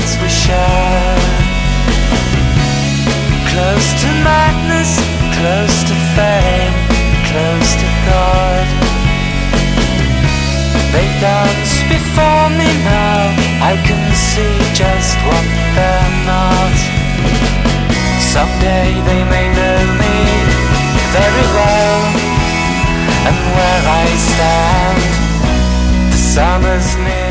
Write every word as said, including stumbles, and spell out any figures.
worlds we share. Close to madness, close to fame, close to God. They dance before me now, I can see just what they're not. Someday they may know me very well, and where I stand, the summer's near.